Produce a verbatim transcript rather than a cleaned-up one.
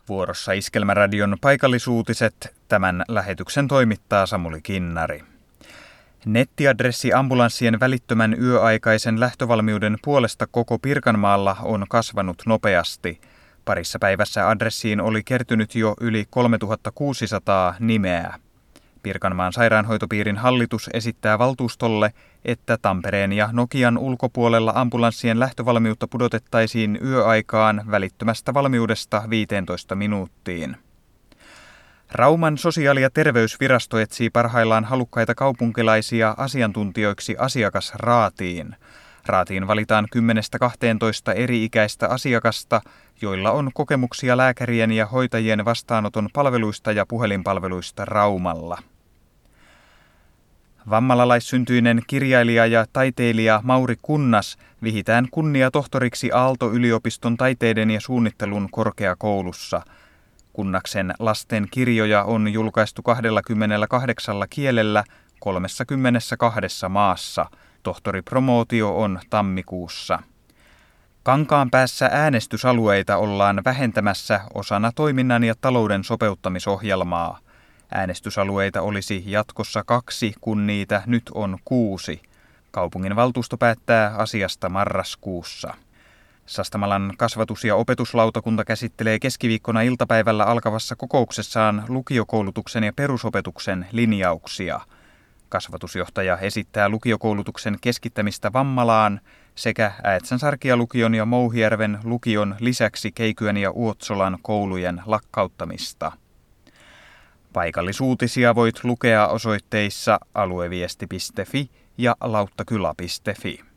Vuorossa Iskelmäradion paikallisuutiset. Tämän lähetyksen toimittaa Samuli Kinnari. Nettiadressi ambulanssien välittömän yöaikaisen lähtövalmiuden puolesta koko Pirkanmaalla on kasvanut nopeasti. Parissa päivässä adressiin oli kertynyt jo yli kolmetuhattakuusisataa nimeä. Pirkanmaan sairaanhoitopiirin hallitus esittää valtuustolle, että Tampereen ja Nokian ulkopuolella ambulanssien lähtövalmiutta pudotettaisiin yöaikaan välittömästä valmiudesta viiteentoista minuuttiin. Rauman sosiaali- ja terveysvirasto etsii parhaillaan halukkaita kaupunkilaisia asiantuntijoiksi asiakasraatiin. Raatiin valitaan kymmenestä kahteentoista eri-ikäistä asiakasta, joilla on kokemuksia lääkärien ja hoitajien vastaanoton palveluista ja puhelinpalveluista Raumalla. Vammalalaissyntyinen kirjailija ja taiteilija Mauri Kunnas vihitään kunniatohtoriksi Aalto-yliopiston taiteiden ja suunnittelun korkeakoulussa. Kunnaksen lasten kirjoja on julkaistu kaksikymmentäkahdeksan kielellä kolmekymmentäkaksi maassa. Tohtoripromootio on tammikuussa. Kankaanpäässä äänestysalueita ollaan vähentämässä osana toiminnan ja talouden sopeuttamisohjelmaa. Äänestysalueita olisi jatkossa kaksi, kun niitä nyt on kuusi. Kaupungin valtuusto päättää asiasta marraskuussa. Sastamalan kasvatus- ja opetuslautakunta käsittelee keskiviikkona iltapäivällä alkavassa kokouksessaan lukiokoulutuksen ja perusopetuksen linjauksia. Kasvatusjohtaja esittää lukiokoulutuksen keskittämistä Vammalaan sekä Äetsän-Sarkia-lukion ja Mouhijärven lukion lisäksi Keikyön ja Uotsolan koulujen lakkauttamista. Paikallisuutisia voit lukea osoitteissa alueviesti piste fi ja lauttakyla piste fi.